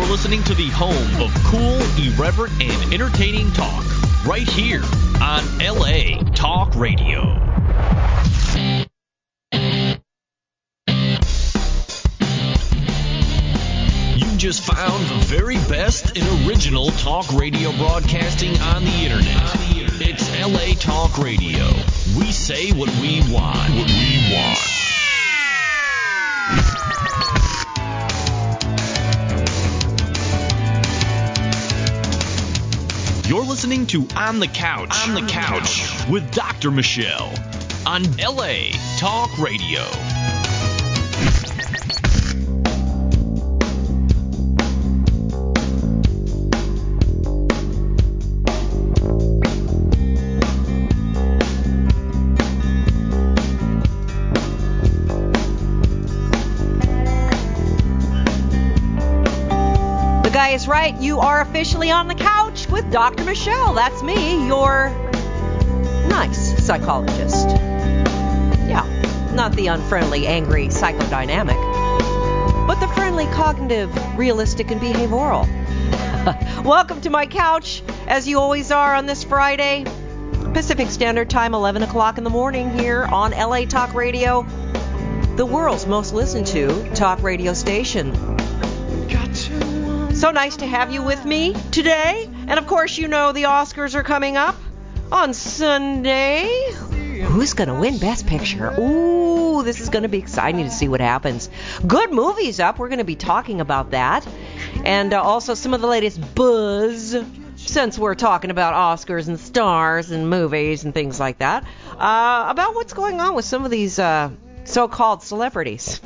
listening to the home of cool, irreverent, and entertaining talk, right here on LA Talk Radio. You just found the very best in original talk radio broadcasting on the internet. It's LA Talk Radio. We say what we want. What we want. You're listening to On the Couch, with Dr. Michelle on LA Talk Radio. Is right. You are officially on the couch with Dr. Michelle. That's me, your nice psychologist. Yeah, not the unfriendly, angry psychodynamic, but the friendly, cognitive, realistic, and behavioral. Welcome to my couch, as you always are on this Friday, Pacific Standard Time, 11 o'clock in the morning here on LA Talk Radio, the world's most listened to talk radio station. So nice to have you with me today. And of course, you know the Oscars are coming up on Sunday. Who's going to win Best Picture? Ooh, this is going to be exciting to see what happens. Good movies up. We're going to be talking about that. And also some of the latest buzz, since we're talking about Oscars and stars and movies and things like that, about what's going on with some of these so-called celebrities.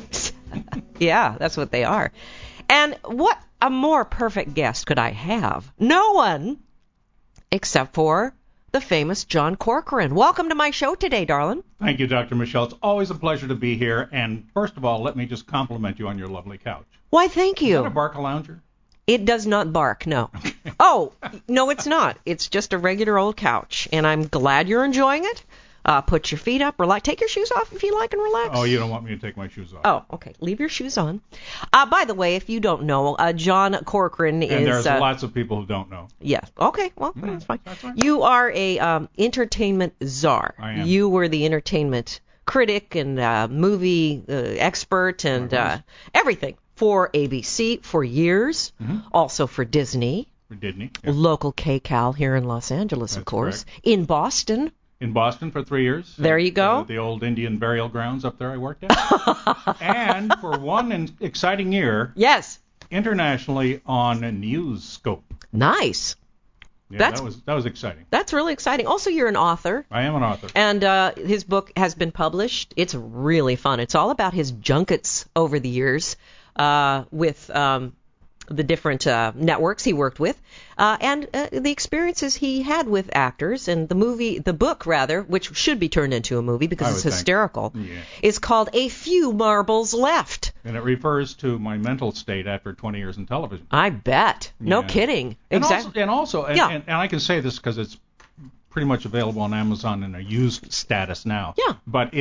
Yeah, that's what they are. And what a more perfect guest could I have? No one except for the famous John Corcoran. Welcome to my show today, darling. Thank you, Dr. Michelle. It's always a pleasure to be here. And first of all, let me just compliment you on your lovely couch. Why, thank you. Is that a Barcalounger? It does not bark, no. Okay. Oh, no, it's not. It's just a regular old couch. And I'm glad you're enjoying it. Put your feet up, relax. Take your shoes off if you like and relax. Oh, you don't want me to take my shoes off. Oh, okay. Leave your shoes on. By the way, if you don't know, John Corcoran is... And there's lots of people who don't know. Yeah. Okay. Well, that's fine. That's right. You are a entertainment czar. I am. You were the entertainment critic and movie expert and everything for ABC for years. Mm-hmm. Also for Disney. For Disney. Yeah. Local KCAL here in Los Angeles, of course. Correct. In Boston. In Boston for 3 years. There you go. The old Indian burial grounds up there I worked at. And for one exciting year. Yes. Internationally on Newscope. Nice. Yeah, that was exciting. That's really exciting. Also, you're an author. I am an author. And his book has been published. It's really fun. It's all about his junkets over the years with the different networks he worked with, and the experiences he had with actors. And the book, which should be turned into a movie because it's hysterical, is called A Few Marbles Left. And it refers to my mental state after 20 years in television. I bet. No kidding. Exactly. And I can say this because it's pretty much available on Amazon in a used status now. Yeah. But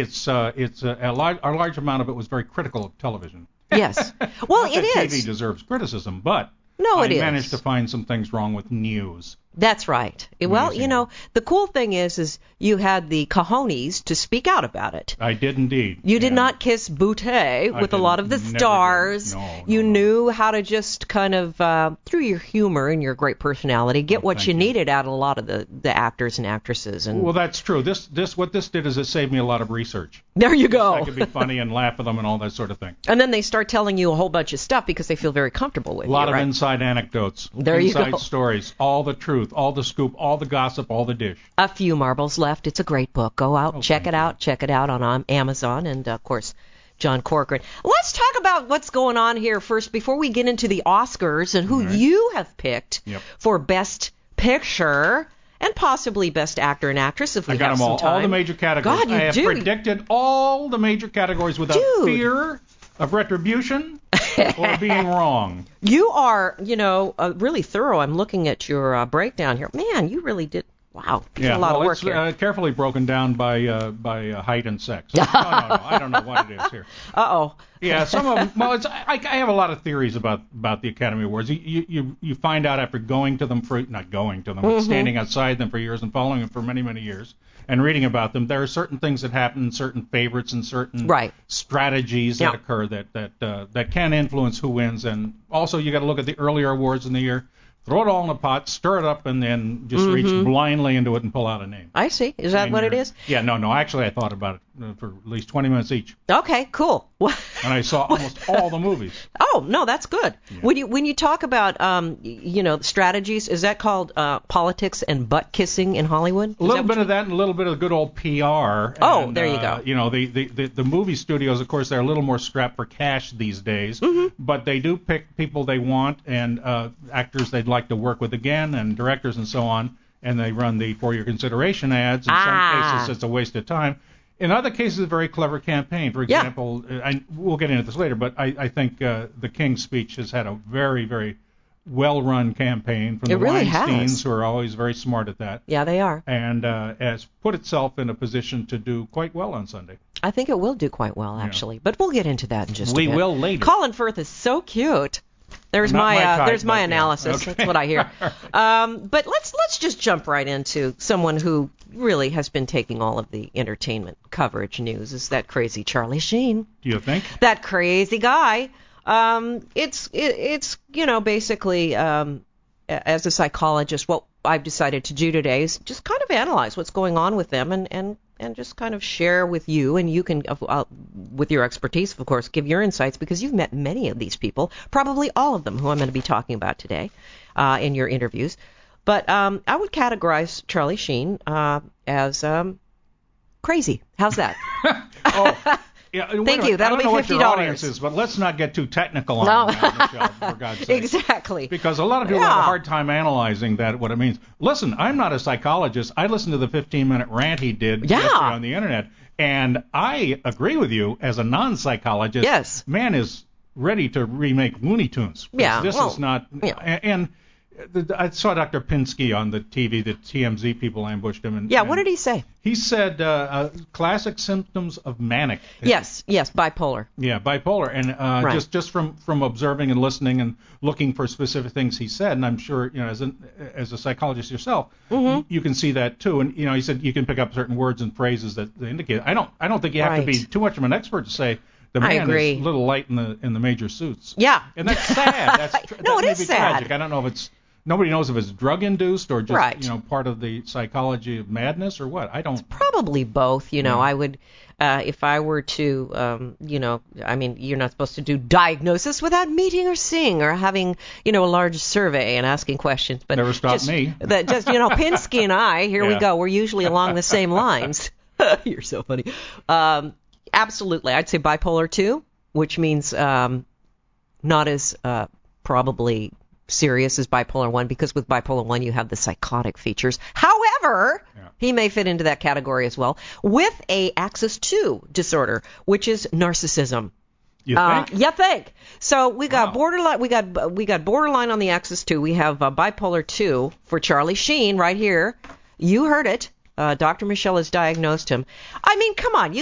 a large amount of it was very critical of television. Yes. Well, Not it that is. TV deserves criticism, but I managed to find some things wrong with news. That's right. Well, you know, the cool thing is you had the cojones to speak out about it. I did indeed. You did not kiss boutte with a lot of the stars. You knew how to just kind of, through your humor and your great personality, get what you needed out of a lot of the actors and actresses. And well, that's true. What this did is it saved me a lot of research. There you go. I could be funny and laugh at them and all that sort of thing. And then they start telling you a whole bunch of stuff because they feel very comfortable with you. A lot of inside anecdotes. There you go. Inside stories. All the truth. All the scoop, all the gossip, all the dish. A Few Marbles Left. It's a great book. Go out, check it out. Check it out on Amazon and, of course, John Corcoran. Let's talk about what's going on here first before we get into the Oscars and who you have picked for Best Picture and possibly Best Actor and Actress if we have some time. I got them all the major categories. God, you I have predicted all the major categories without fear of retribution or being wrong. You are, really thorough. I'm looking at your breakdown here. Man, you really did. Wow, a lot of work here. It's carefully broken down by height and sex. No, I don't know what it is here. Uh-oh. Yeah, some of them. Well, I have a lot of theories about the Academy Awards. You find out after going to them but standing outside them for years and following them for many, many years and reading about them. There are certain things that happen, certain favorites, and certain strategies that occur that can influence who wins. And also, you got to look at the earlier awards in the year. Throw it all in a pot, stir it up, and then just reach blindly into it and pull out a name. I see. Is that what it is? Yeah, no. Actually, I thought about it for at least 20 minutes each. Okay, cool. And I saw almost all the movies. Oh, no, that's good. Yeah. When you talk about strategies, is that called politics and butt kissing in Hollywood? A little bit of that and a little bit of good old PR. Oh, and, there you go. The movie studios, of course, they're a little more strapped for cash these days, but they do pick people they want and actors they'd like to work with again and directors and so on, and they run the for your consideration ads. In some cases, it's a waste of time. In other cases, a very clever campaign. For example, we'll get into this later, but I think the King's speech has had a very, very well-run campaign from the Weinsteins, who are always very smart at that. Yeah, they are. And has put itself in a position to do quite well on Sunday. I think it will do quite well, actually. But we'll get into that in just a bit. We will later. Colin Firth is so cute. There's my analysis. Okay. That's what I hear. But let's just jump right into someone who really has been taking all of the entertainment coverage news. Is that crazy Charlie Sheen? Do you think? That crazy guy. It's basically as a psychologist, what I've decided to do today is just kind of analyze what's going on with them and just kind of share with you, and you can, with your expertise, of course, give your insights, because you've met many of these people, probably all of them who I'm going to be talking about today in your interviews. But I would categorize Charlie Sheen as crazy. How's that? Yeah, Thank you. That'll be $50. I don't know what your audience is, but let's not get too technical on that, Michelle, for God's sake. Exactly. Because a lot of people have a hard time analyzing what it means. Listen, I'm not a psychologist. I listened to the 15-minute rant he did yesterday on the Internet, and I agree with you as a non-psychologist. Yes. Man is ready to remake Looney Tunes. Yeah. This is not... And I saw Dr. Pinsky on the TV. The TMZ people ambushed him. And what did he say? He said classic symptoms of manic. Yes, bipolar. Yeah, bipolar. And just from observing and listening and looking for specific things he said, and I'm sure, as a psychologist yourself, you can see that too. And he said you can pick up certain words and phrases that indicate. I don't think you have to be too much of an expert to say the man is a little light in the major suits. Yeah. And that's sad. No, it is sad. Tragic. I don't know if it's... Nobody knows if it's drug-induced or just, part of the psychology of madness or what. It's probably both. I would, if I were to, you're not supposed to do diagnosis without meeting or seeing or having, a large survey and asking questions. But never stopped me. Pinsky and I, here we go. We're usually along the same lines. You're so funny. Absolutely. I'd say bipolar 2, which means not as probably serious as bipolar 1, because with bipolar 1 you have the psychotic features. However, he may fit into that category as well, with a axis 2 disorder, which is narcissism. You think? You think. So we got borderline. We got borderline on the axis 2. We have bipolar 2 for Charlie Sheen right here. You heard it. Dr. Michelle has diagnosed him. I mean, come on,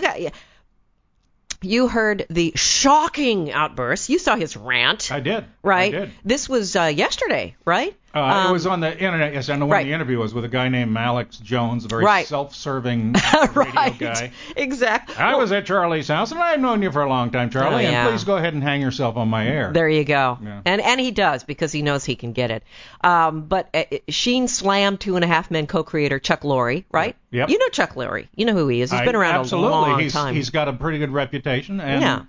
You heard the shocking outburst. You saw his rant. I did. Right? I did. This was yesterday, right? It was on the Internet. Yes, I know when the interview was with a guy named Alex Jones, a very self-serving radio guy. Exactly. I was at Charlie's house, and I've known you for a long time, Charlie, and please go ahead and hang yourself on my air. There you go. Yeah. And he does, because he knows he can get it. But Sheen slammed 2.5 Men co-creator Chuck Lorre, right? Yep. You know Chuck Lorre. You know who he is. He's been around a long time. He's got a pretty good reputation, and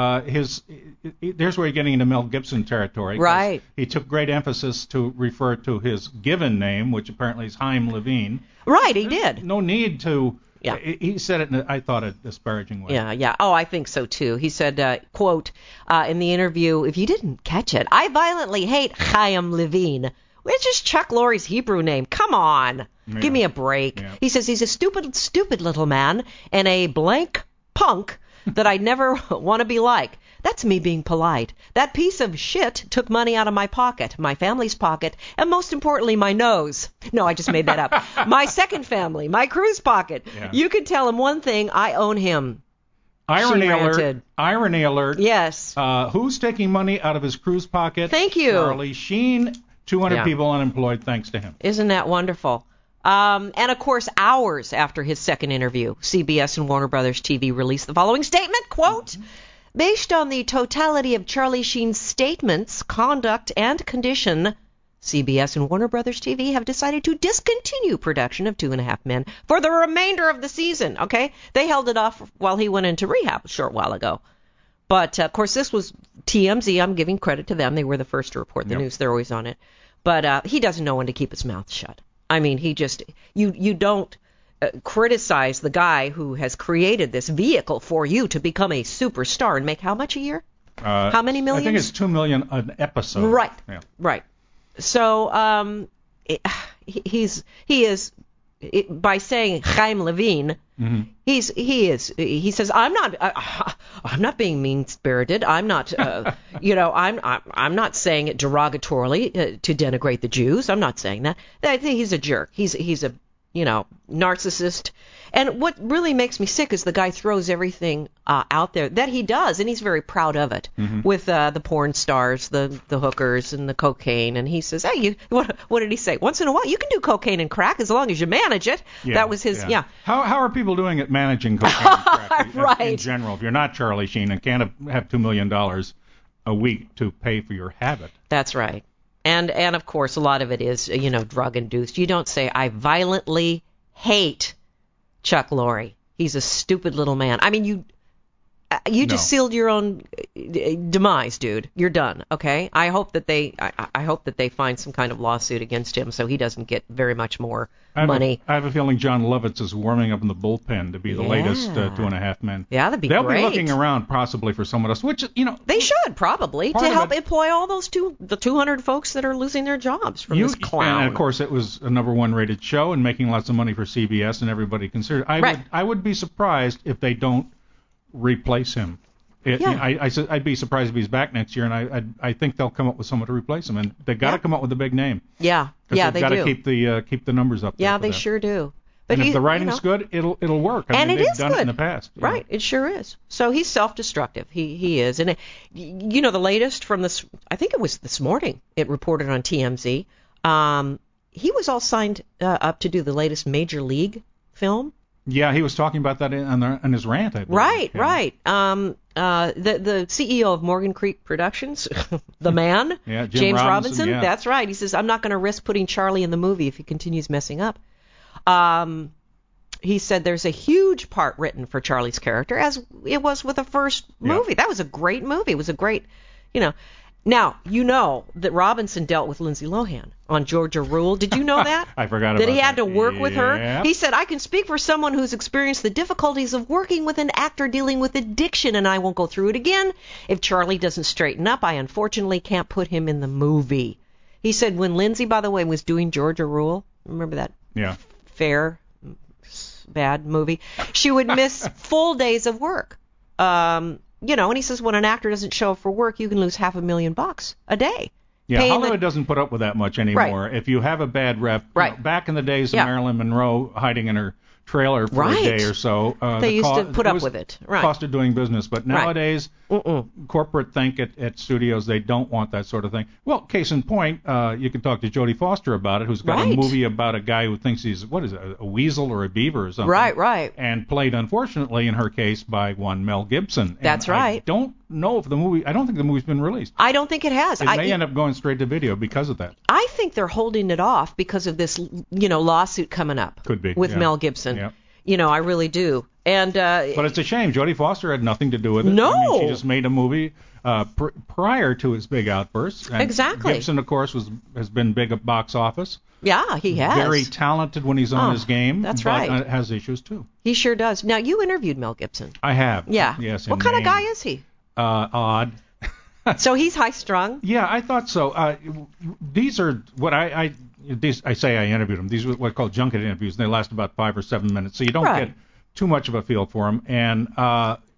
there's where you're getting into Mel Gibson territory. Right. He took great emphasis to refer to his given name, which apparently is Chaim Levine. Right, he did. No need to. Yeah. He said it in, I thought, a disparaging way. Yeah. Oh, I think so, too. He said, quote, in the interview, if you didn't catch it, I violently hate Chaim Levine, which is Chuck Lorre's Hebrew name. Come on. Yeah. Give me a break. Yeah. He says he's a stupid little man and a blank punk that I never want to be like. That's me being polite. That piece of shit took money out of my pocket, my family's pocket, and most importantly, my nose. No, I just made that up. My second family, my cruise pocket. Yeah. You can tell him one thing, I own him. Irony She alert. ranted. Irony alert. Yes. Who's taking money out of his cruise pocket? Thank you. Charlie Sheen. 200 Yeah. people unemployed thanks to him. Isn't that wonderful? And, of course, hours after his second interview, CBS and Warner Brothers TV released the following statement, quote, based on the totality of Charlie Sheen's statements, conduct, and condition, CBS and Warner Brothers TV have decided to discontinue production of 2.5 Men for the remainder of the season, okay? They held it off while he went into rehab a short while ago. But, of course, this was TMZ. I'm giving credit to them. They were the first to report the news. They're always on it. But he doesn't know when to keep his mouth shut. I mean, he just, you don't criticize the guy who has created this vehicle for you to become a superstar and make how much a year? How many millions? I think it's $2 million an episode. Right. Yeah. Right. So he is by saying Chaim Levine, he says I'm not being mean-spirited. I'm not I'm not saying it derogatorily to denigrate the Jews. I'm not saying that. I think he's a jerk. He's a narcissist. And what really makes me sick is the guy throws everything out there that he does, and he's very proud of it, with the porn stars, the hookers, and the cocaine. And he says, hey, what did he say? Once in a while, you can do cocaine and crack as long as you manage it. Yeah, that was his, yeah. How are people doing at managing cocaine and crack Right. in general? If you're not Charlie Sheen and can't have $2 million a week to pay for your habit. That's right. And of course, a lot of it is, drug-induced. You don't say, I violently hate Chuck Lorre. He's a stupid little man. I mean, you just sealed your own demise, dude. You're done. Okay. I hope that they find some kind of lawsuit against him so he doesn't get very much more money. I have a feeling John Lovitz is warming up in the bullpen to be the latest 2.5 Men. Yeah, that'd be They'll great. be looking around possibly for someone else, which they should probably to help employ all those the 200 folks that are losing their jobs from this clown. And of course, it was a #1 rated show and making lots of money for CBS and everybody considered. I would be surprised if they don't replace him. I'd be surprised if he's back next year, and I think they'll come up with someone to replace him, and they've got to come up with a big name. Yeah, they they've got do. to keep the numbers up. Yeah, there they for sure do. But and if the writing's good, it'll work. I mean, they've done it in the past. Right, it sure is. So he's self-destructive. He is, and the latest from this, I think it was this morning. It reported on TMZ. He was all signed up to do the latest Major League film. Yeah, he was talking about that in his rant, I believe. Right, yeah. right. The CEO of Morgan Creek Productions, the man, yeah, James Robinson. Yeah. That's right. He says, I'm not going to risk putting Charlie in the movie if he continues messing up. He said there's a huge part written for Charlie's character, as it was with the first movie. That was a great movie. It was a great, Now, that Robinson dealt with Lindsay Lohan on Georgia Rule. Did you know that? I forgot about that. That he had to work with her? Yep. He said, I can speak for someone who's experienced the difficulties of working with an actor dealing with addiction, and I won't go through it again. If Charlie doesn't straighten up, I unfortunately can't put him in the movie. He said when Lindsay, by the way, was doing Georgia Rule, remember that bad movie? She would miss full days of work. And he says when an actor doesn't show up for work, you can lose $500,000 a day. Yeah, Hollywood doesn't put up with that much anymore. Right. If you have a bad rep, back in the days of Marilyn Monroe hiding in her trailer for a day or so, they used to put up with it. Right. Cost of doing business. But nowadays, corporate think at studios they don't want that sort of thing. Well, case in point, you can talk to Jodie Foster about it, who's got a movie about a guy who thinks he's, a weasel or a beaver or something. Right. And played, unfortunately, in her case, by one Mel Gibson. That's right. I don't know if I don't think the movie's been released. I don't think it has. It may end up going straight to video because of that. I think they're holding it off because of this, lawsuit coming up. Could be. With Mel Gibson. Yeah. I really do. And but it's a shame. Jodie Foster had nothing to do with it. No. I mean, she just made a movie prior to his big outbursts. And exactly. Gibson, of course, has been big at box office. Yeah, he has. Very talented when he's on his game. That's but right. Has issues, too. He sure does. Now, you interviewed Mel Gibson. I have. Yeah. Yes. What kind of guy is he? Odd. So he's high-strung? Yeah, I thought so. These are what I say I interviewed them. These are what I call junket interviews, and they last about 5 or 7 minutes, so you don't get too much of a feel for them. And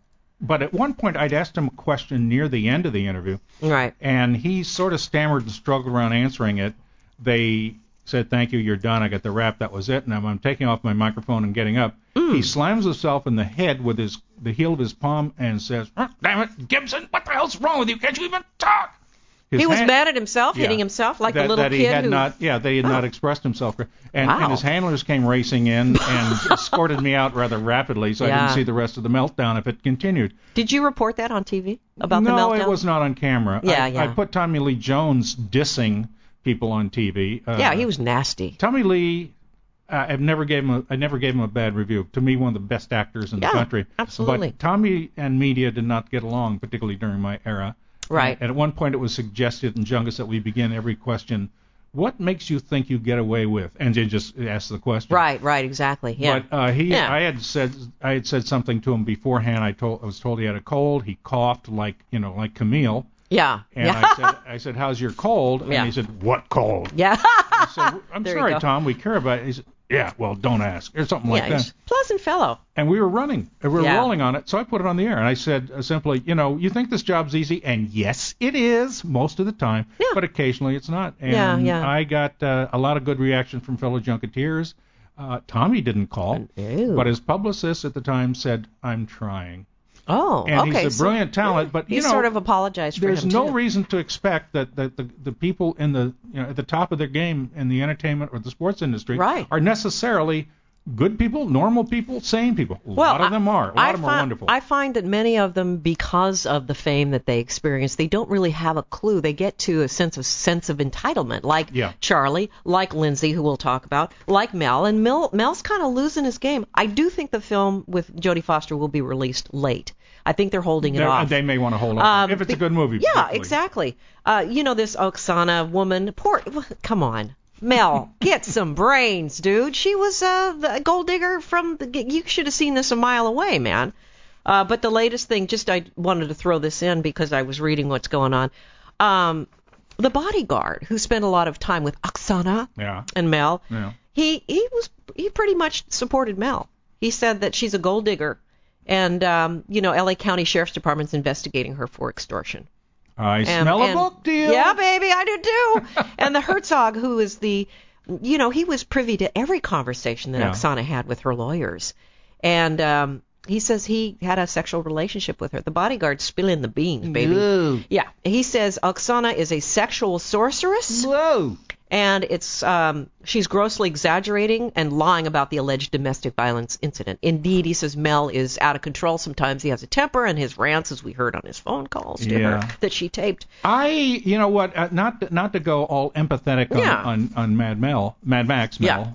But at one point, I'd asked him a question near the end of the interview, Right. and he sort of stammered and struggled around answering it. They said, "Thank you, you're done. I got the wrap. That was it." And I'm taking off my microphone and getting up. He slams himself in the head with the heel of his palm and says, "Damn it, Gibson! What the hell's wrong with you? Can't you even talk?" He was mad at himself, hitting himself like a little that kid he had who... not, they had not expressed himself. And Wow. his handlers came racing in and escorted me out rather rapidly, so I didn't see the rest of the meltdown if it continued. Did you report that on TV about the meltdown? No, it was not on camera. Yeah, I put Tommy Lee Jones dissing people on TV. Yeah, he was nasty. Tommy Lee, I never gave him a bad review. To me, one of the best actors in the country. Absolutely. But Tommy and media did not get along, particularly during my era. Right. And at one point, it was suggested in Jungus that we begin every question, "What makes you think you get away with?" And they just ask the question. Right, exactly. Yeah. But I had said something to him beforehand. I was told he had a cold. He coughed like Camille. Yeah. And I said, "How's your cold?" And he said, "What cold?" Yeah. I said, "I'm There you sorry, go. Tom. We care about it." He said, "Yeah, well, don't ask," or something like He's that. a pleasant fellow. And we were running. We were rolling on it, so I put it on the air. And I said simply, you think this job's easy? And yes, it is most of the time. Yeah. But occasionally it's not. And Yeah. I got a lot of good reaction from fellow Junketeers. Tommy didn't call, Ew. but his publicist at the time said, "I'm trying." Oh, And okay. he's a brilliant talent, but he sort of apologized for there's him, no too. reason to expect that the people in the at the top of their game in the entertainment or the sports industry are necessarily good people, normal people, sane people. A lot of them are. A lot of them are wonderful. I find that many of them, because of the fame that they experience, they don't really have a clue. They get to a sense of entitlement, like Charlie, like Lindsay, who we'll talk about, like Mel. And Mel's kind of losing his game. I do think the film with Jodie Foster will be released late. I think they're holding it off. They may want to hold on if it's a good movie. Yeah, exactly. This Oksana woman, come on. Mel, get some brains, dude. She was the gold digger you should have seen this a mile away, man. But the latest thing, I wanted to throw this in because I was reading what's going on. The bodyguard, who spent a lot of time with Oksana and Mel, he pretty much supported Mel. He said that she's a gold digger, and L.A. County Sheriff's Department's investigating her for extortion. I smell a book deal. Yeah, baby, I do too. And the Herzog, who is he was privy to every conversation that Oksana had with her lawyers. And he says he had a sexual relationship with her. The bodyguard's spilling the beans, baby. Whoa. Yeah. He says Oksana is a sexual sorceress. Whoa. And it's she's grossly exaggerating and lying about the alleged domestic violence incident. Indeed, he says Mel is out of control. Sometimes he has a temper, and his rants, as we heard on his phone calls to her that she taped. Not to go all empathetic on Mad Max Mel.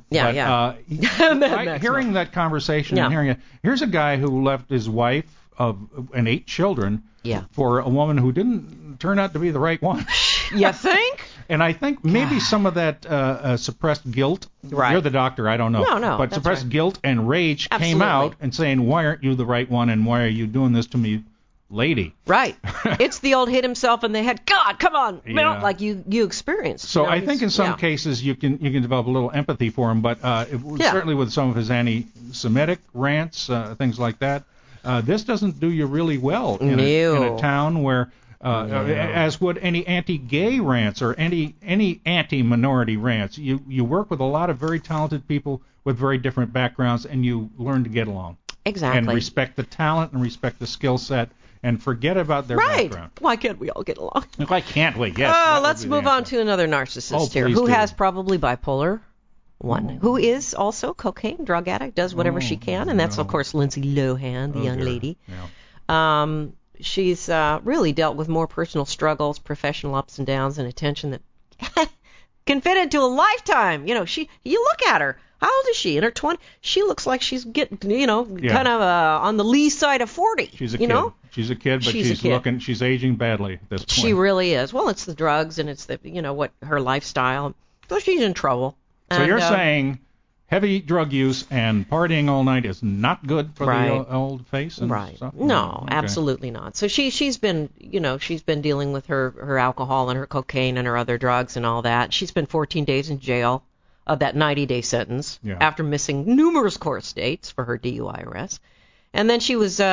Hearing that conversation and hearing it, here's a guy who left his wife and 8 children for a woman who didn't turn out to be the right one. You think? And I think maybe some of that suppressed guilt, you're the doctor, I don't know. No, but suppressed guilt and rage came out and saying, why aren't you the right one and why are you doing this to me, lady? Right. It's the old hit himself in the head. God, come on, Mel, like you experienced. So I think in some cases you can develop a little empathy for him, but certainly with some of his anti-Semitic rants, things like that, this doesn't do you really well in a town where... as would any anti-gay rants or any anti-minority rants. You work with a lot of very talented people with very different backgrounds, and you learn to get along. Exactly. And respect the talent and respect the skill set and forget about their background. Why can't we all get along? Why can't we? Yes. Let's move on to another narcissist here who has probably bipolar 1, who is also cocaine drug addict, does whatever she can, and that's, of course, Lindsay Lohan, the young lady. Yeah. She's really dealt with more personal struggles, professional ups and downs, and attention that can fit into a lifetime. You look at her. How old is she? In her 20s? She looks like she's getting, kind of on the lee side of 40. She's a kid. She's a kid, but she's aging badly at this point. She really is. Well, it's the drugs and it's the, what her lifestyle. So she's in trouble. So you're saying heavy drug use and partying all night is not good for the old face and stuff? No, absolutely not. So she's been dealing with her alcohol and her cocaine and her other drugs and all that. She spent 14 days in jail of that 90-day sentence after missing numerous court dates for her DUI arrest. And then she was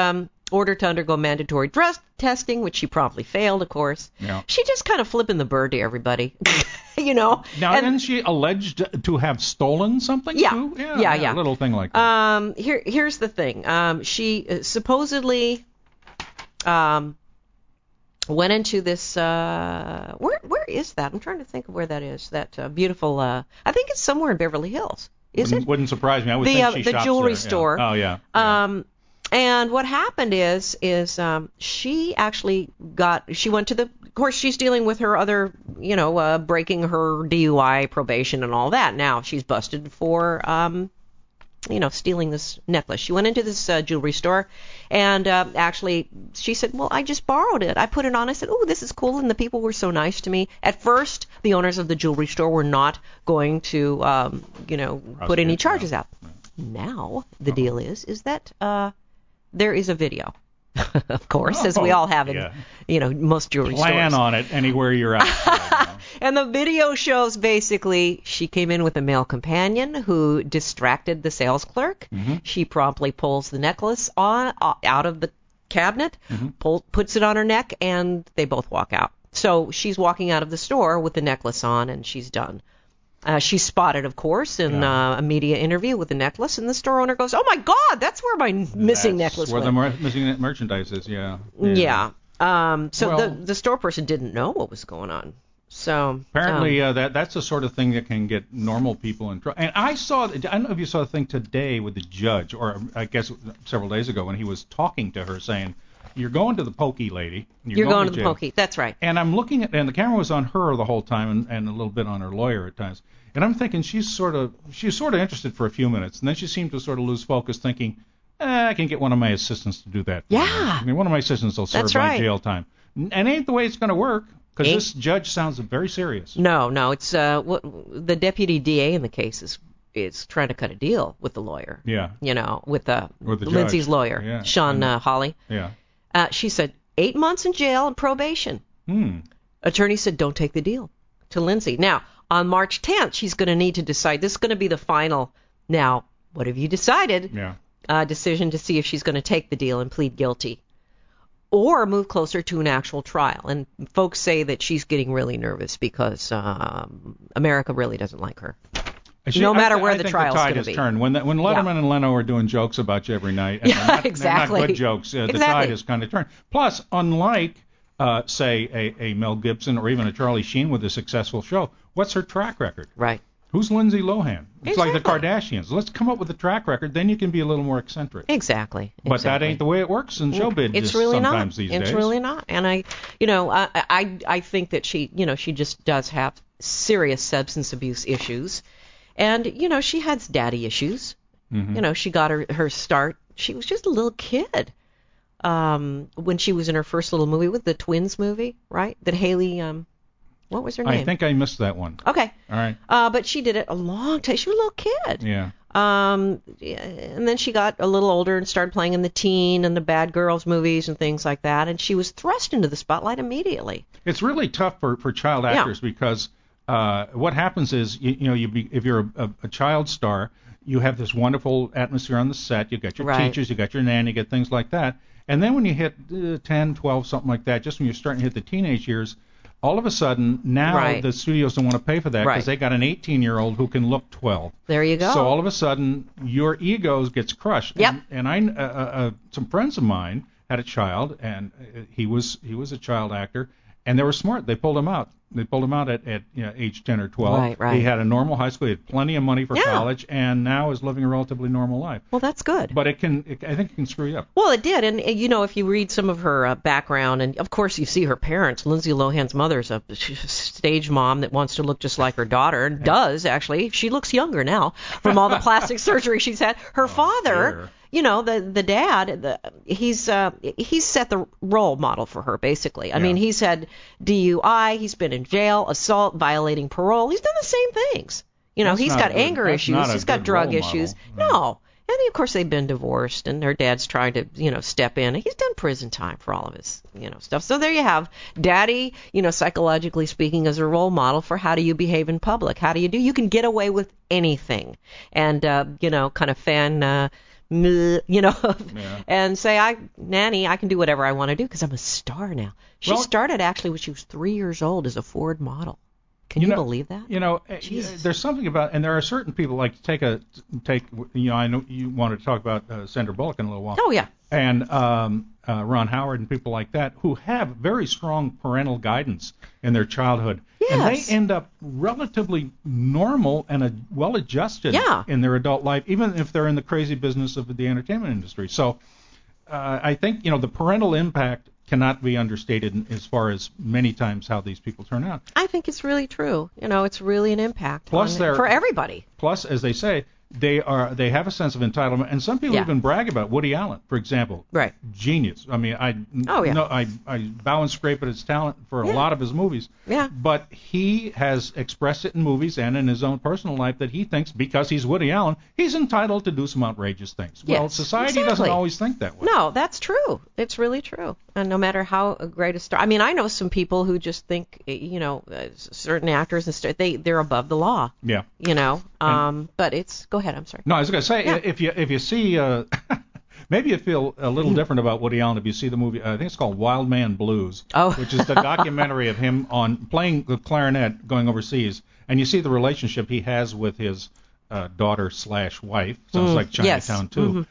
ordered to undergo mandatory drug testing, which she promptly failed, of course. Yeah. She just kind of flipping the bird to everybody, you know. Now, isn't she alleged to have stolen something, Yeah. too? Yeah. A little thing like that. Here's the thing. She supposedly went into this. Where is that? I'm trying to think of where that is. That beautiful. I think it's somewhere in Beverly Hills. Is it? Wouldn't surprise me. I would think she the shops jewelry there. store. Yeah. Oh, yeah. And what happened is she actually she went to of course, she's dealing with her other, breaking her DUI probation and all that. Now she's busted for, stealing this necklace. She went into this jewelry store, and actually she said, well, I just borrowed it. I put it on. I said, oh, this is cool, and the people were so nice to me. At first, the owners of the jewelry store were not going to, put any charges out. Now the deal is that there is a video, of course, as we all have in, most jewelry stores. Plan on it anywhere you're at. And the video shows basically she came in with a male companion who distracted the sales clerk. Mm-hmm. She promptly pulls the necklace out of the cabinet, puts it on her neck, and they both walk out. So she's walking out of the store with the necklace on, and she's done. She's spotted, of course, in a media interview with the necklace, and the store owner goes, "Oh my God, that's where my missing necklace went." That's where the missing merchandise is. Yeah. The store person didn't know what was going on. So apparently, that's the sort of thing that can get normal people in trouble. And I don't know if you saw the thing today with the judge, or I guess several days ago when he was talking to her, saying, "You're going to the pokey, lady. You're going to the pokey." That's right. And I'm looking at, and the camera was on her the whole time, and a little bit on her lawyer at times. And I'm thinking she was sort of interested for a few minutes, and then she seemed to sort of lose focus, thinking, I can get one of my assistants to do that. Yeah. I mean, one of my assistants will serve my jail time. And ain't the way it's going to work, because this judge sounds very serious. No, it's the deputy DA in the case is trying to cut a deal with the lawyer. Yeah. With the Lindsay's lawyer, yeah. Sean Hawley. Yeah. She said 8 months in jail and probation. Attorney said, don't take the deal to Lindsay. Now, on March 10th, she's going to need to decide. This is going to be the final. Now, what have you decided? Yeah. Decision to see if she's going to take the deal and plead guilty or move closer to an actual trial. And folks say that she's getting really nervous because America really doesn't like her. No matter where the trial's going to be. I think the tide has turned. When Letterman and Leno are doing jokes about you every night, and exactly. they're not good jokes, the tide has kind of turned. Plus, unlike, say, a Mel Gibson or even a Charlie Sheen with a successful show, what's her track record? Right. Who's Lindsay Lohan? It's like the Kardashians. Let's come up with a track record, then you can be a little more eccentric. Exactly. But that ain't the way it works in showbiz. It's really sometimes not. These days. It's really not. And I think that she just does have serious substance abuse issues. And, she has daddy issues. Mm-hmm. She got her start. She was just a little kid when she was in her first little movie with the Twins movie, right? That Haley, what was her name? I think I missed that one. Okay. All right. But she did it a long time. She was a little kid. Yeah. And then she got a little older and started playing in the teen and the Bad Girls movies and things like that. And she was thrust into the spotlight immediately. It's really tough for child actors because what happens is, if you're a child star, you have this wonderful atmosphere on the set. You got your teachers, you got your nanny, you get things like that. And then when you hit 10, 12, something like that, just when you're starting to hit the teenage years, all of a sudden, now the studios don't want to pay for that because they got an 18-year-old who can look 12. There you go. So all of a sudden, your ego gets crushed. Yep. And I, some friends of mine had a child, and he was a child actor, and they were smart. They pulled him out. They pulled him out at age 10 or 12. Right. He had a normal high school. He had plenty of money for college, and now is living a relatively normal life. Well, that's good. But I think it can screw you up. Well, it did. And, if you read some of her background, and, of course, you see her parents. Lindsay Lohan's mother's a stage mom that wants to look just like her daughter, and does, actually. She looks younger now from all the plastic surgery she's had. Her father... Dear. The dad, he's set the role model for her, basically. I mean, he's had DUI, he's been in jail, assault, violating parole. He's done the same things. He's got anger issues, he's got drug issues. No. And, of course, they've been divorced, and her dad's trying to, step in. He's done prison time for all of his, stuff. So there you have Daddy, psychologically speaking, as a role model for how do you behave in public. How do you can get away with anything. And, kind of fan and say, Nanny, I can do whatever I want to do because I'm a star now. She started actually when she was 3 years old as a Ford model. Can you believe that? There's something about, and there are certain people like I know you wanted to talk about Sandra Bullock in a little while. Oh yeah. And Ron Howard and people like that who have very strong parental guidance in their childhood. Yes. And they end up relatively normal and well-adjusted in their adult life, even if they're in the crazy business of the entertainment industry. So I think, the parental impact cannot be understated as far as many times how these people turn out. I think it's really true. It's really an impact for everybody. Plus, as they say, they have a sense of entitlement, and some people even brag about Woody Allen, for example. Right. Genius. I mean, I bow and scrape at his talent for a lot of his movies. Yeah. But he has expressed it in movies and in his own personal life that he thinks because he's Woody Allen, he's entitled to do some outrageous things. Yes, well, society doesn't always think that way. No, that's true. It's really true. And no matter how great a star, I mean, I know some people who just think, certain actors and they're above the law. Yeah. But it's. Go ahead. I'm sorry. No, I was going to say, if you see, maybe you feel a little different about Woody Allen if you see the movie. I think it's called Wild Man Blues, which is the documentary of him on playing the clarinet going overseas, and you see the relationship he has with his daughter/wife. Sounds like Chinatown too.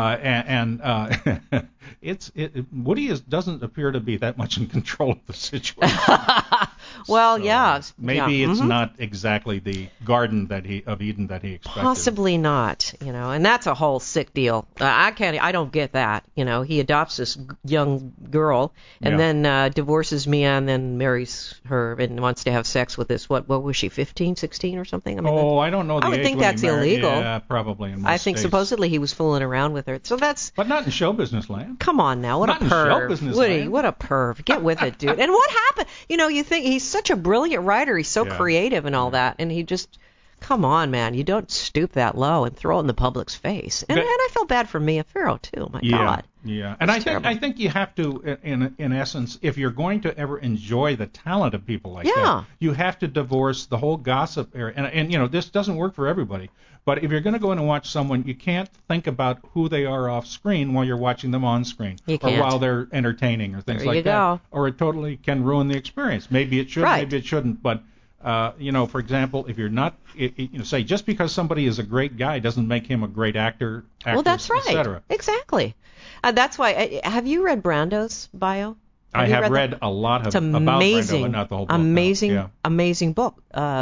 Mm-hmm. Yes. Woody doesn't appear to be that much in control of the situation. Well, maybe it's not exactly the Garden of Eden that he expected. Possibly not, and that's a whole sick deal. I don't get that. He adopts this young girl and then divorces Mia and then marries her and wants to have sex with this. What was she, 15, 16 or something? I don't know the age. I would think that's illegal. Yeah, probably in most I think states. Supposedly he was fooling around with her. So that's. But not in show business land. Come on now, what not a perv. In show business Woody, land. what a perv. Get with it, dude. And what happened? You think he's such a brilliant writer. He's so creative and all that, and he just. Come on, man. You don't stoop that low and throw it in the public's face. And I felt bad for Mia Farrow, too. My God. Yeah. And I think you have to, in essence, if you're going to ever enjoy the talent of people like that, you have to divorce the whole gossip area. And this doesn't work for everybody. But if you're going to go in and watch someone, you can't think about who they are off screen while you're watching them on screen. You can't. Or while they're entertaining or things like that. Or it totally can ruin the experience. Maybe it should, maybe it shouldn't. But for example, if you're not, say just because somebody is a great guy doesn't make him a great actor, actress, well, that's right. etc. Exactly. That's why. Have you read Brando's bio? I have read a lot about Brando, but not the whole book. Amazing book.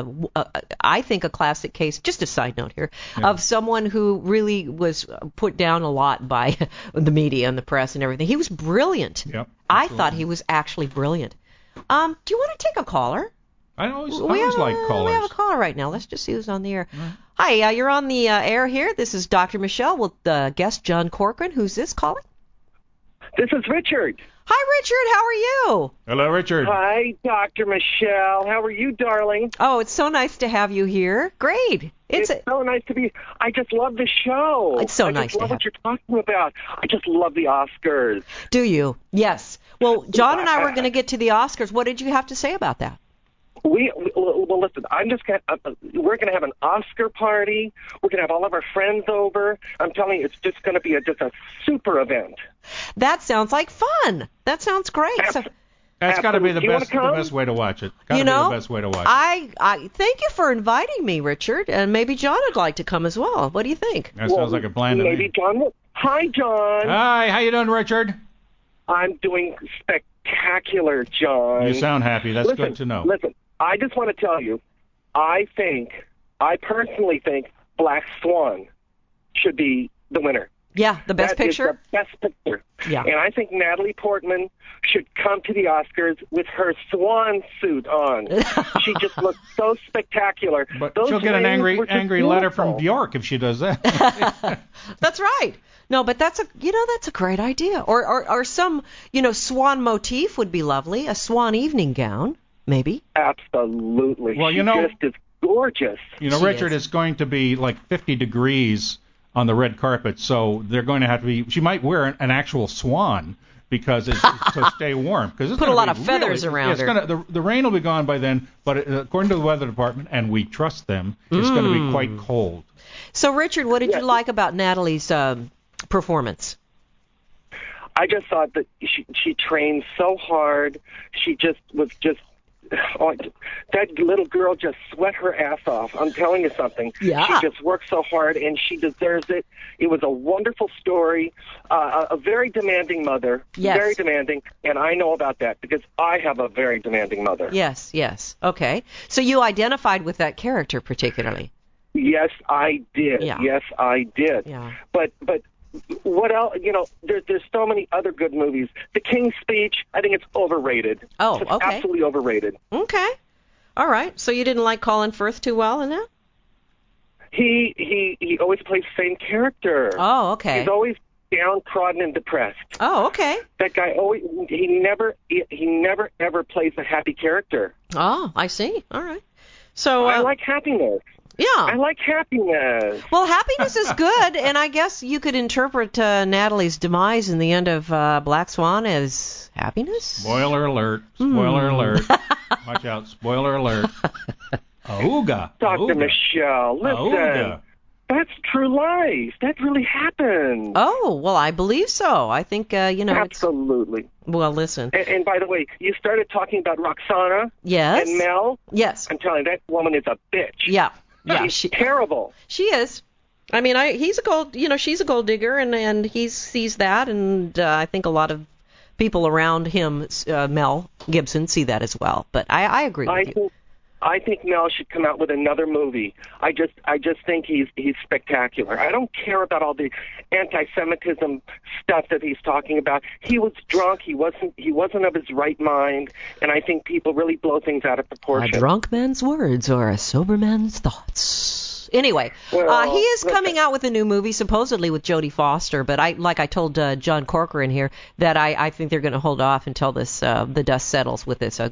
I think a classic case, just a side note here, of someone who really was put down a lot by the media and the press and everything. He was brilliant. Yep, I thought he was actually brilliant. Do you want to take a caller? I always like callers. We have a caller right now. Let's just see who's on the air. Hi, you're on the air here. This is Dr. Michelle with guest John Corcoran. Who's this calling? This is Richard. Hi, Richard. How are you? Hello, Richard. Hi, Dr. Michelle. How are you, darling? Oh, it's so nice to have you here. Great. It's so nice to be. I just love the show. It's so nice to have. I just love what you're talking about. I just love the Oscars. Do you? Yes. Well, John and I were going to get to the Oscars. What did you have to say about that? Well, listen. We're going to have an Oscar party. We're going to have all of our friends over. I'm telling you, it's just going to be just a super event. That sounds like fun. That sounds great. That's got to be the best way to watch it. Got to be the best way to watch it. I thank you for inviting me, Richard, and maybe John would like to come as well. What do you think? That sounds like a plan to me. Maybe John will. Hi, John. Hi. How you doing, Richard? I'm doing spectacular, John. You sound happy. That's good to know. Listen. I just want to tell you, I personally think Black Swan should be the winner. Yeah, the best picture? Is the best picture. Yeah. And I think Natalie Portman should come to the Oscars with her swan suit on. She just looks so spectacular. But she'll get an angry letter from Bjork if she does that. That's right. No, but that's a great idea. Or some, swan motif would be lovely. A swan evening gown. Maybe. Absolutely. Well, she just is gorgeous. Richard, it's going to be like 50 degrees on the red carpet, so they're going to have to be. She might wear an actual swan because it's to stay warm. Because put a lot of feathers around her. The rain will be gone by then, but according to the weather department, and we trust them, it's going to be quite cold. So, Richard, what did you like about Natalie's performance? I just thought that she trained so hard. She just was just. Oh, that little girl just sweat her ass off. I'm telling you something. Yeah. She just worked so hard, and she deserves it. It was a wonderful story. A very demanding mother. Yes. Very demanding, and I know about that because I have a very demanding mother. Yes, yes. Okay. So you identified with that character particularly. Yes, I did. Yeah. Yes, I did. Yeah. But what else? You know, there's so many other good movies. The King's Speech, I think it's overrated. Oh, It's okay. absolutely overrated. Okay. All right. So you didn't like Colin Firth too well in that? He always plays the same character. Oh, okay. He's always downtrodden and depressed. Oh, okay. That guy always he never ever plays a happy character. Oh, I see. All right. So I like happiness. yeah. I like happiness. Well, happiness is good, and I guess you could interpret Natalie's demise in the end of Black Swan as happiness. Spoiler alert. Spoiler alert. Watch out. Spoiler alert. Auga. Dr. Auga. Michelle, listen. Auga. That's true life. That really happened. Oh, well, I believe so. I think, Absolutely. well, listen. And by the way, you started talking about Roxana Yes. and Mel. Yes. I'm telling you, that woman is a bitch. Yeah. Yeah. She's terrible. She is. I mean, she's a gold digger, and he sees that, and I think a lot of people around him, Mel Gibson, see that as well. But I agree with you. I think Mel should come out with another movie. I just think he's spectacular. I don't care about all the anti-Semitism stuff that he's talking about. He was drunk. He wasn't of his right mind, and I think people really blow things out of proportion. A drunk man's words or a sober man's thoughts. Anyway, Well, he is listen. coming out with a new movie, supposedly with Jodie Foster. But I told John Corcoran here that I think they're going to hold off until this the dust settles with this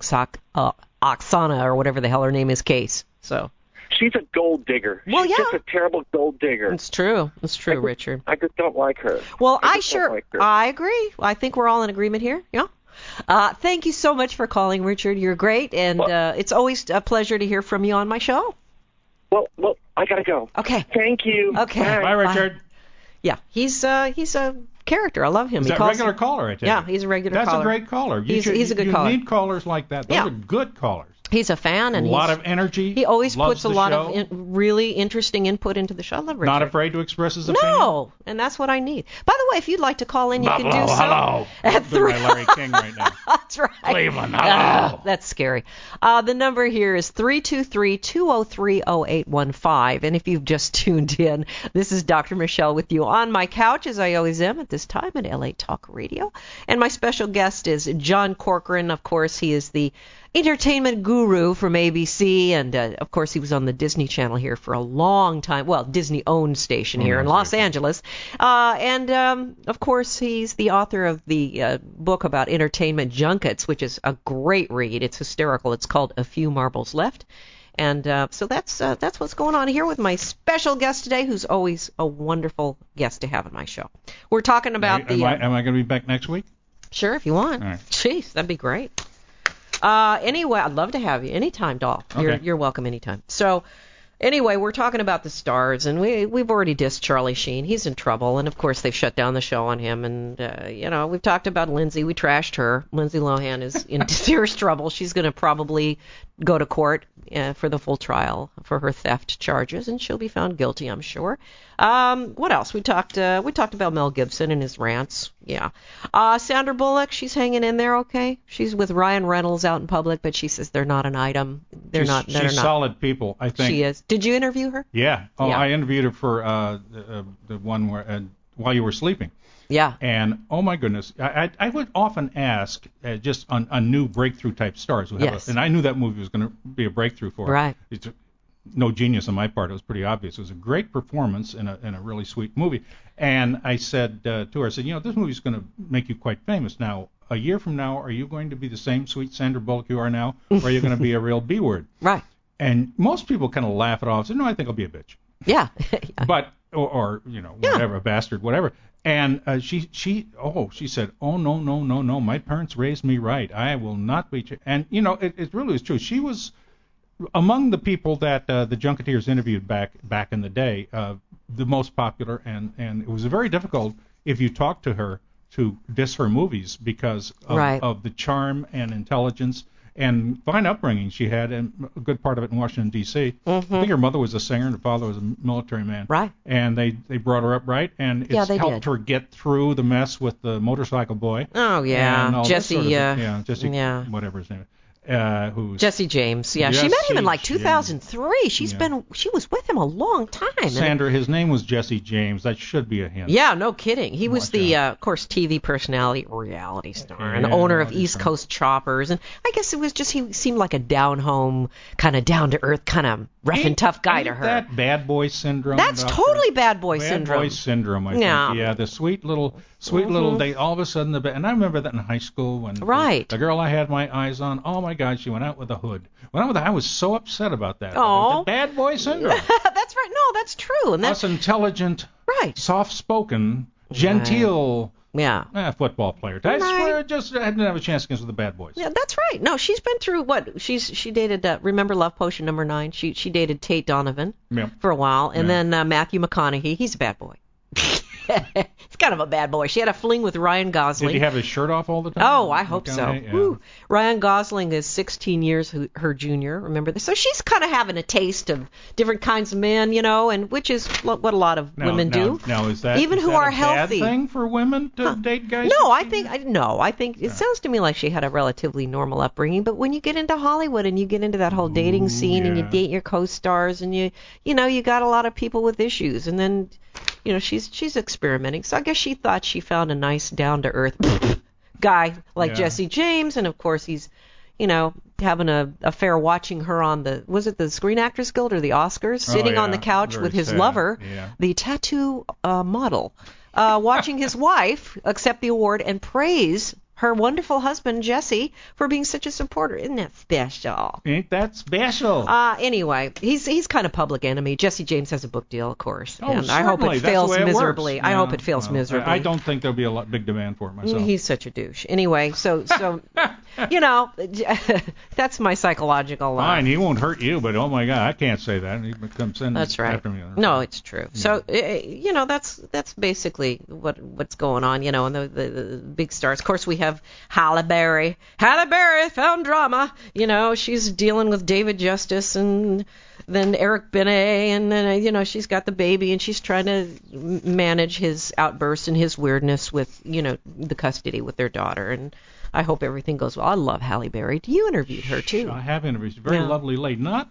Oksana or whatever the hell her name is case. So She's a gold digger. Well, She's yeah. just a terrible gold digger. it's true. It's true, Richard. I just don't like her. Well, I just don't like her. I agree. I think we're all in agreement here. Yeah. Thank you so much for calling, Richard. You're great, and it's always a pleasure to hear from you on my show. Well, I gotta go. Okay. Thank you. Okay. Bye, Richard. Yeah, he's a character. I love him. Is He that calls- regular caller, I tell you? Yeah, he's a regular That's caller. a great caller. He's a good caller. You need callers like that. Those Yeah. are good callers. He's a fan, and A lot of energy. he always loves puts a the lot show. of really interesting input into the show. I love Richard. Not afraid to express his opinion. No, and that's what I need. By the way, if you'd like to call in, you can do so. Hello. At I'm doing my Larry King right now. That's right. Cleveland, hello. That's scary. The number here is 323-203-0815. And if you've just tuned in, this is Dr. Michelle with you on my couch, as I always am at this time at LA Talk Radio. And my special guest is John Corcoran. Of course, he is the entertainment guru from ABC, and of course he was on the Disney Channel here for a long time. Well, Disney-owned station here in Los Angeles. And of course he's the author of the book about entertainment junkets, which is a great read. It's hysterical. It's called A Few Marbles Left. And so that's what's going on here with my special guest today, who's always a wonderful guest to have on my show. We're talking about Am I going to be back next week? Sure, if you want. All right. Jeez, that'd be great. Anyway, I'd love to have you anytime, doll. Okay. You're welcome anytime. So, anyway, we're talking about the stars, and we've already dissed Charlie Sheen. He's in trouble, and of course they've shut down the show on him. And we've talked about Lindsay. We trashed her. Lindsay Lohan is in serious trouble. She's going to probably go to court for the full trial for her theft charges, and she'll be found guilty, I'm sure. What else? We talked about Mel Gibson and his rants. Yeah. Sandra Bullock, she's hanging in there, okay? She's with Ryan Reynolds out in public, but she says they're not an item. They're not. She's solid people, I think. She is. Did you interview her? Yeah. Oh, Yeah. I interviewed her for the one where while you were sleeping. Yeah. And oh my goodness, I would often ask just on new breakthrough type stars. Who have Yes. and I knew that movie was going to be a breakthrough for her. Right. It's no genius on my part. It was pretty obvious. It was a great performance in a really sweet movie. And I said to her, I said, this movie's going to make you quite famous. Now, a year from now, are you going to be the same sweet Sandra Bullock you are now, or are you going to be a real B word? Right. And most people kind of laugh it off. Say, no, I think I'll be a bitch. Yeah. But or whatever, a bastard, whatever. And she said, oh no, my parents raised me right. I will not be. And it really is true. She was among the people that the Junketeers interviewed back in the day. the most popular, and it was very difficult if you talked to her to diss her movies because of the charm and intelligence and fine upbringing she had, and a good part of it in Washington, D.C. I think her mother was a singer and her father was a military man. Right. And they brought her up right, and it's helped her get through the mess with the motorcycle boy. Oh, yeah. And all Jesse. Jesse, whatever his name is. Who's Jesse James. Yeah, she met him in like 2003. She was with him a long time. Sandra, his name was Jesse James. That should be a hint. Yeah, no kidding. He was the, of course, TV personality, reality star, and owner of East Coast Choppers. And I guess it was just he seemed like a down-home, kind of down-to-earth, kind of rough and tough guy to her. That bad boy syndrome? That's totally bad boy syndrome. Bad boy syndrome, I think. Yeah, the sweet little, they all of a sudden, and I remember that in high school when the girl I had my eyes on, oh my God, she went out with a hood. I was so upset about that. Oh. The bad boy syndrome. That's right. No, that's true. And us intelligent, soft-spoken, genteel football player. I just didn't have a chance against the bad boys. Yeah, that's right. No, she's been through what? She dated, remember Love Potion number 9? She dated Tate Donovan for a while. And then Matthew McConaughey, he's a bad boy. He's kind of a bad boy. She had a fling with Ryan Gosling. Did he have his shirt off all the time? Oh, I hope so. Yeah. Ryan Gosling is 16 years her junior. Remember this? So she's kind of having a taste of different kinds of men, and which is what a lot of women do. Now, is that even who are healthy? Bad thing for women to date guys? No, I think it sounds to me like she had a relatively normal upbringing. But when you get into Hollywood and you get into that whole dating scene and you date your co-stars and you got a lot of people with issues, and then she's experimenting. So I guess she thought she found a nice down-to-earth guy like Jesse James, and of course he's, having an affair watching her on was it the Screen Actors Guild or the Oscars, sitting on the couch with his lover, the tattoo model, watching his wife accept the award and praise her wonderful husband, Jesse, for being such a supporter. Isn't that special? Ain't that special? Anyway, he's kind of public enemy. Jesse James has a book deal, of course. Oh, and certainly. I hope it fails miserably. Yeah. I hope it fails miserably. I don't think there'll be a big demand for it myself. He's such a douche. Anyway, so that's my psychological Fine, he won't hurt you, but oh my God, I can't say that. He comes in after me. No, it's true. Yeah. So, that's basically what's going on, and the big stars. Of course, we have Halle Berry. Halle Berry found drama. She's dealing with David Justice and then Eric Benet, and then, she's got the baby, and she's trying to manage his outbursts and his weirdness with, the custody with their daughter. And I hope everything goes well. I love Halle Berry. You interviewed her, too. I have interviewed her. Very lovely lady. Not,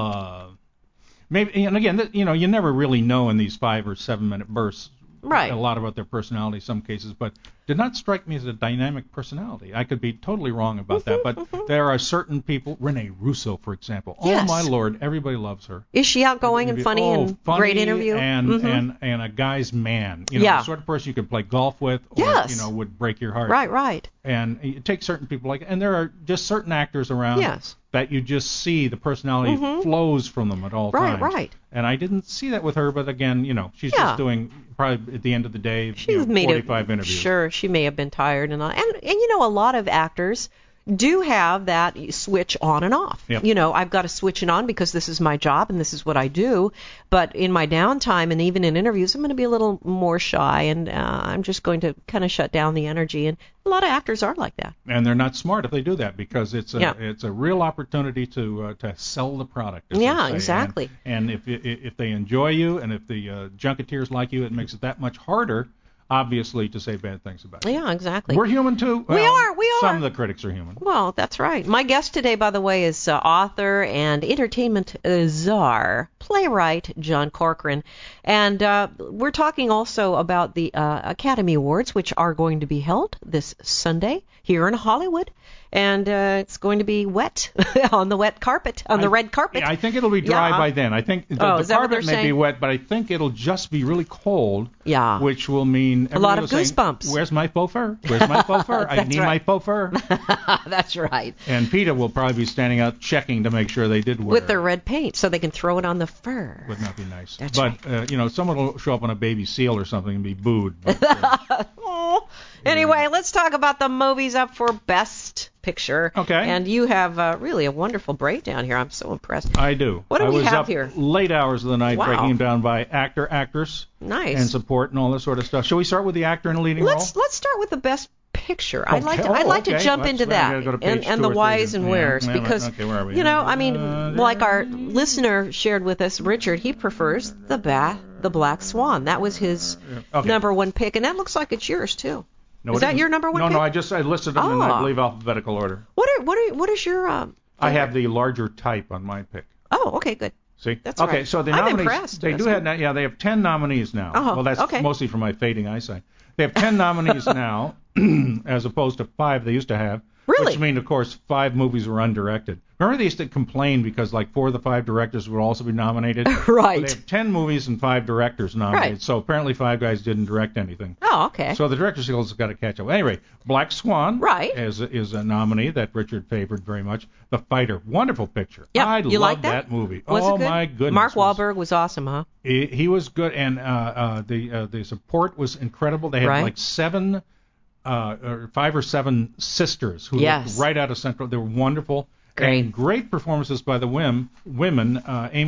maybe, and again, you never really know in these 5 or 7 minute bursts. Right. A lot about their personality in some cases, but did not strike me as a dynamic personality. I could be totally wrong about that, but there are certain people, Rene Russo, for example. Yes. Oh, my Lord, everybody loves her. Is she outgoing and funny and great interview? And a guy's man. The sort of person you could play golf with or, would break your heart. Right. And you take certain people and there are just certain actors around that you just see the personality flows from them at all times. Right. And I didn't see that with her, but again, she's just doing probably at the end of the day 45 interviews. Sure, she may have been tired and a lot of actors do have that switch on and off. Yep. I've got to switch it on because this is my job and this is what I do. But in my downtime and even in interviews, I'm going to be a little more shy and I'm just going to kind of shut down the energy. And a lot of actors are like that. And they're not smart if they do that because it's a real opportunity to sell the product. Yeah, exactly. And if they enjoy you and if the junketeers like you, it makes it that much harder, obviously, to say bad things about it. Yeah, exactly. We're human, too. We are. Some of the critics are human. Well, that's right. My guest today, by the way, is author and entertainment czar, playwright John Corcoran. And we're talking also about the Academy Awards, which are going to be held this Sunday here in Hollywood. And it's going to be wet on the wet carpet, on the red carpet. Yeah, I think it'll be dry by then. I think the carpet may be wet, but I think it'll just be really cold. Yeah. Which will mean a lot of goosebumps. Where's my faux fur? Where's my faux fur? I need my faux fur. That's right. And PETA will probably be standing out checking to make sure they did wear with their red paint so they can throw it on the fur. Would not be nice. That's right. Someone will show up on a baby seal or something and be booed. But, Anyway, let's talk about the movies up for Best Picture. Okay. And you have really a wonderful breakdown here. I'm so impressed. I do. What do we I was have up here? late hours of the night Wow. breaking them down by actor, actress, Nice. and support and all this sort of stuff. Shall we start with the actor in the leading role? Let's start with the best picture. I'd like to Okay. I'd like to Okay. jump Let's- into I that gotta go to page and 2 the or 3. whys and Yeah, wheres yeah, because okay, where are we? I mean, like our listener shared with us, Richard, he prefers the Black Swan. That was his Okay. number one pick, and that looks like it's yours too. No, Is it that isn't. your number one No, pick? no, I listed them in, I Ah. believe, alphabetical order. What is your I have the larger type on my pick. Oh, okay, good. See? That's okay, right. so the I'm nominees, impressed. they That's do good. have, they have 10 nominees now. Oh, well, that's okay. mostly for my fading eyesight. They have 10 nominees now, as opposed to 5 they used to have. Really? Which means, of course, 5 movies were undirected. Remember they used to complain because, like, 4 of the 5 directors would also be nominated? Right. Well, they have 10 movies and 5 directors nominated, Right. so apparently 5 guys didn't direct anything. Oh, okay. So the director's skills have got to catch up. Anyway, Black Swan Right. is a nominee that Richard favored very much. The Fighter, wonderful picture. Yeah, I you love like that? movie. Was oh it good? my goodness. Mark Wahlberg was awesome, huh? He was good, and the support was incredible. They had Right. like 7 or 5 or 7 sisters who Yes. looked right out of Central. They were wonderful. Great. And great performances by the women,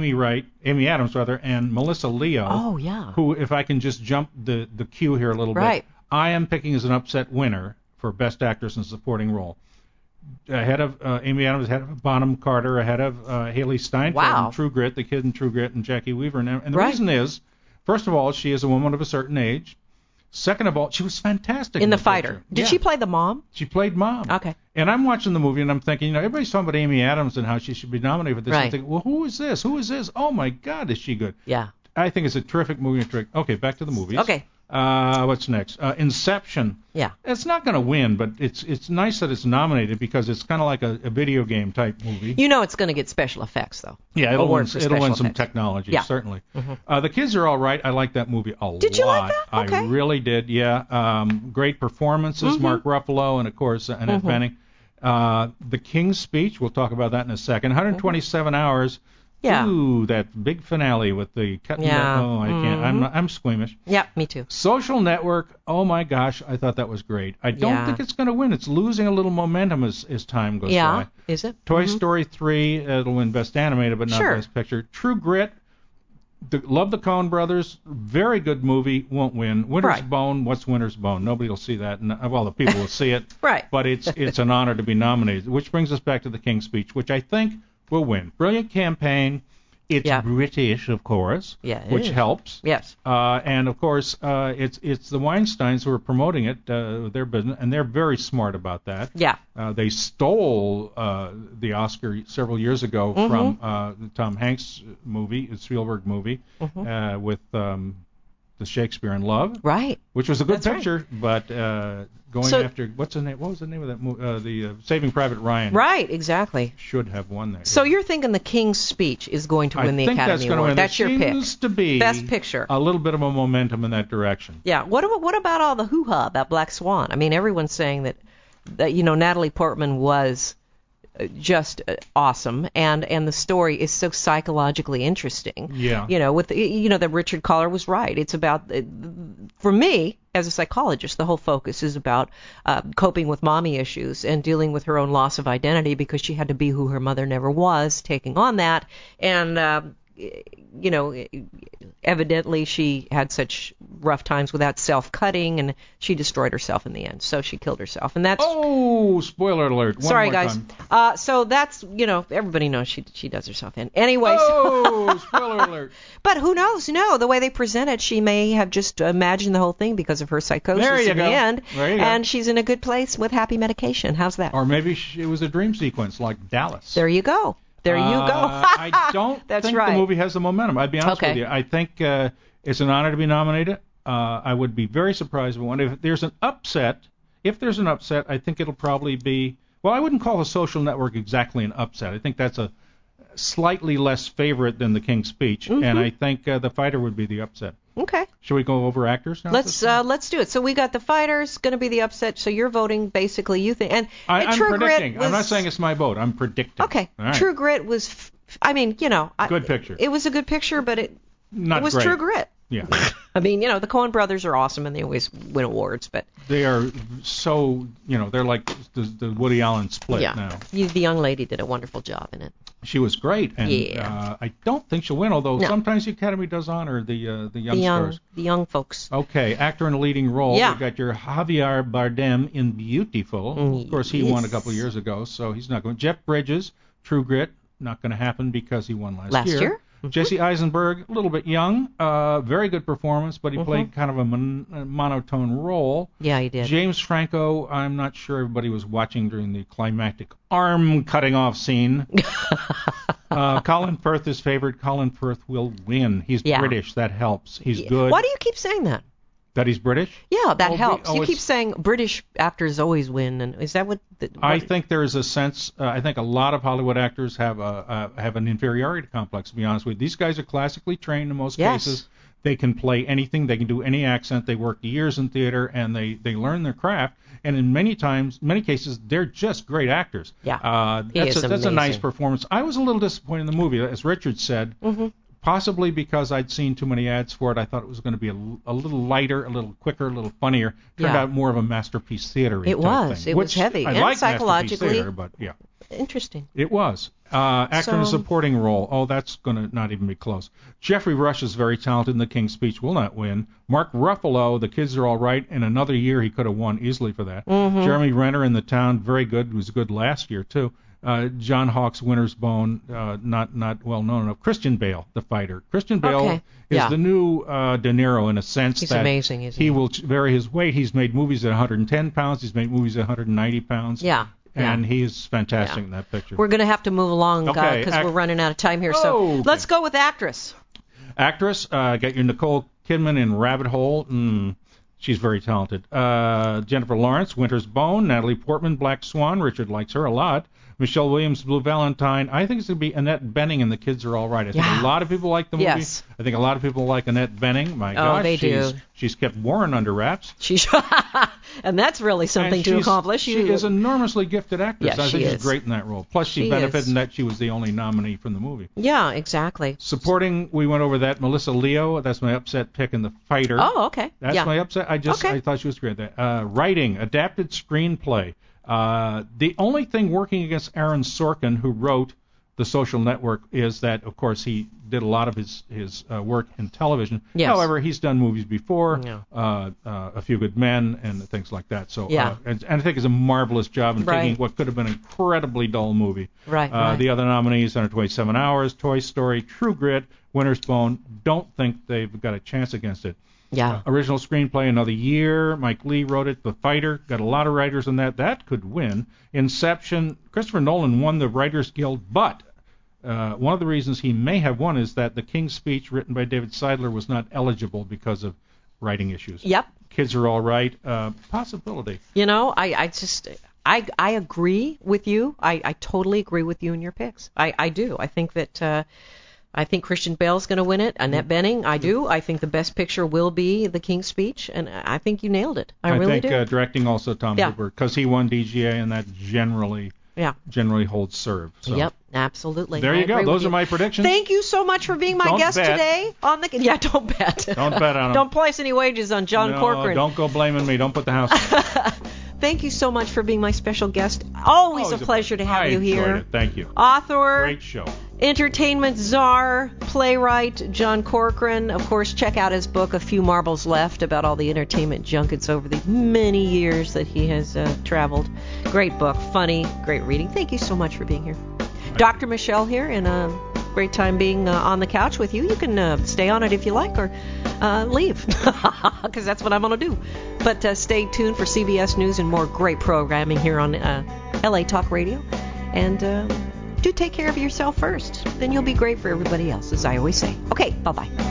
Amy Adams rather, and Melissa Leo. Oh, yeah. Who, if I can just jump the queue here a little Right. bit, I am picking as an upset winner for Best Actress in Supporting Role. Ahead of Amy Adams, ahead of Bonham Carter, ahead of Haley Steinfeld Wow. in True Grit, the kid in True Grit, and Jackie Weaver. And the Right. reason is, first of all, she is a woman of a certain age. Second of all, she was fantastic In The the Fighter. picture. Did Yeah. she play the mom? She played Mom. Okay. And I'm watching the movie and I'm thinking, everybody's talking about Amy Adams and how she should be nominated for this. Right. I'm thinking, well, who is this? Who is this? Oh my God, is she good? Yeah. I think it's a terrific movie. Okay, back to the movies. Okay. What's next? Inception. Yeah. It's not going to win, but it's nice that it's nominated because it's kind of like a video game type movie. You know it's going to get special effects, though. Yeah, it'll Award win, for it'll win special some effects. technology, Yeah. certainly. The kids are all right. I like that movie a lot. Did you like that? I Okay. really did, yeah. Great performances, Mark Ruffalo and, of course, Annette Bening. The King's Speech, we'll talk about that in a second. 127 hours. Yeah. Ooh, that big finale with the cutting. Yeah. Oh, I can't. I'm squeamish. Yeah, me too. Social Network, oh my gosh, I thought that was great. I don't Yeah. think it's going to win. It's losing a little momentum as time goes Yeah. by. Is it? Toy Story 3, it'll win Best Animated, but not Sure. Best Picture. True Grit, love the Coen Brothers, very good movie, won't win. Winter's Right. Bone, what's Winter's Bone? Nobody will see that. Well, the people will see it, Right. but it's an honor to be nominated, which brings us back to The King's Speech, which I think will win. Brilliant campaign. It's Yeah. British, of course, Yeah, it which is. helps. Yes. And of course, it's the Weinsteins who are promoting it, their business, and they're very smart about that. Yeah. They stole the Oscar several years ago from the Tom Hanks movie, the Spielberg movie, with the Shakespeare in Love, Right. which was a good That's right. picture, but going So- after what's the name? What was the name of that movie? The Saving Private Ryan. Right. Exactly. Should have won that. So you're thinking the King's Speech is going to win the I think Academy that's going to Award? win. That's there your pick. seems to be Best Picture. a little bit of a momentum in that direction. Yeah. What about all the hoo-ha about Black Swan? I mean, everyone's saying that Natalie Portman was just awesome, and the story is so psychologically interesting. Yeah. That Richard Collar was right. It's about, for me as a psychologist, the whole focus is about coping with mommy issues and dealing with her own loss of identity because she had to be who her mother never was, taking on that, and evidently she had such rough times without self-cutting, and she destroyed herself in the end. So she killed herself, and that's. Oh, spoiler alert! One Sorry, more guys. time. So that's everybody knows she does herself in. Anyway. Oh, spoiler alert! But who knows? The way they present it, she may have just imagined the whole thing because of her psychosis There you in go. the end, There you go. and she's in a good place with happy medication. How's that? Or maybe it was a dream sequence like Dallas. There you go. There you go. I don't That's think right. the movie has the momentum. I'd be honest Okay. with you. I think it's an honor to be nominated. I would be very surprised if it won. If there's an upset, I think it'll probably be. Well, I wouldn't call The Social Network exactly an upset. I think that's a slightly less favorite than The King's Speech, and I think The Fighter would be the upset. Okay. Should we go over actors now? Let's do it. So we got The Fighters going to be the upset. So you're voting basically. You think and I'm True predicting. Grit was, I'm not saying it's my vote. I'm predicting. Okay. All right. True Grit was. Good picture. Not it was a good picture, but it was great. True Grit. Yeah. I mean, the Coen brothers are awesome, and they always win awards, but They are so, they're like the Woody Allen split now. The young lady did a wonderful job in it. She was great, and I don't think she'll win, although sometimes the Academy does honor the young stars. The young folks. Okay, actor in a leading role. Yeah. You got your Javier Bardem in Beautiful. Of course, he won a couple of years ago, so he's not going. Jeff Bridges, True Grit, not going to happen because he won last year. Mm-hmm. Jesse Eisenberg, a little bit young, very good performance, but he played kind of a monotone role. Yeah, he did. James Franco, I'm not sure everybody was watching during the climactic arm cutting off scene. Colin Firth is favored. Colin Firth will win. He's British. That helps. He's good. Why do you keep saying that? That he's British? Yeah, that helps. You keep saying British actors always win, and is that what? I think there is a sense. I think a lot of Hollywood actors have an inferiority complex. To be honest with you, these guys are classically trained in most cases. They can play anything. They can do any accent. They worked years in theater, and they learn their craft. And in many cases, they're just great actors. Yeah, that's a nice performance. I was a little disappointed in the movie, as Richard said. Mm-hmm. Possibly because I'd seen too many ads for it. I thought it was going to be a little lighter, a little quicker, a little funnier. Turned out more of a masterpiece theater. It was. It was heavy. I and like psychologically theater, but yeah. Interesting. It was. Actor in a supporting role. Oh, that's going to not even be close. Jeffrey Rush is very talented in The King's Speech. Will not win. Mark Ruffalo, The Kids Are All Right. In another year, he could have won easily for that. Mm-hmm. Jeremy Renner in The Town, very good. He was good last year, too. John Hawkes, Winter's Bone, not well known enough. Christian Bale, the fighter. Christian Bale is the new De Niro in a sense. He's amazing, isn't he? He will vary his weight. He's made movies at 110 pounds. He's made movies at 190 pounds. Yeah. And he's fantastic in that picture. We're going to have to move along because we're running out of time here. So let's go with actress. Actress, got your Nicole Kidman in Rabbit Hole. She's very talented. Jennifer Lawrence, Winter's Bone. Natalie Portman, Black Swan. Richard likes her a lot. Michelle Williams, Blue Valentine. I think it's going to be Annette Bening, and The Kids Are All Right. I think a lot of people like the movie. Yes. I think a lot of people like Annette Bening. My gosh, they do. She's kept Warren under wraps. And that's really something to accomplish. She is an enormously gifted actress. Yes, I think she's great in that role. Plus, she benefited in that she was the only nominee from the movie. Yeah, exactly. Supporting, we went over that. Melissa Leo, that's my upset pick in The Fighter. Oh, okay. That's my upset. I thought she was great at that. Writing, adapted screenplay. The only thing working against Aaron Sorkin, who wrote The Social Network, is that, of course, he did a lot of his work in television. Yes. However, he's done movies before, A Few Good Men, and things like that. So, and I think it's a marvelous job in taking what could have been an incredibly dull movie. Right. The other nominees, 127 Hours, Toy Story, True Grit, Winter's Bone. Don't think they've got a chance against it. Yeah. Original screenplay, Another Year. Mike Leigh wrote it. The Fighter, got a lot of writers in that. That could win. Inception, Christopher Nolan won the Writers Guild, but one of the reasons he may have won is that The King's Speech, written by David Seidler, was not eligible because of writing issues. Yep. Kids Are All Right. Possibility. I agree with you. I totally agree with you in your picks. I do. I think that... I think Christian Bale's going to win it. Annette Bening, I do. I think the best picture will be The King's Speech, and I think you nailed it. I really do. I think directing also Tom Hooper, because he won DGA, and that generally holds serve. So. Yep, absolutely. There you go. Those are my predictions. Thank you so much for being my guest today. Don't bet. Don't bet on him. Don't place any wages on John Corcoran. Don't go blaming me. Don't put the house on. Thank you so much for being my special guest. Always a pleasure to have you here. I enjoyed it. Thank you. Author. Great show. Entertainment czar, playwright John Corcoran. Of course, check out his book, A Few Marbles Left, about all the entertainment junkets over the many years that he has traveled. Great book, funny, great reading. Thank you so much for being here. Dr. Michelle here, and a great time being on the couch with you. You can stay on it if you like, or leave, because that's what I'm going to do. But stay tuned for CBS News and more great programming here on LA Talk Radio. And do take care of yourself first. Then you'll be great for everybody else, as I always say. Okay, bye-bye.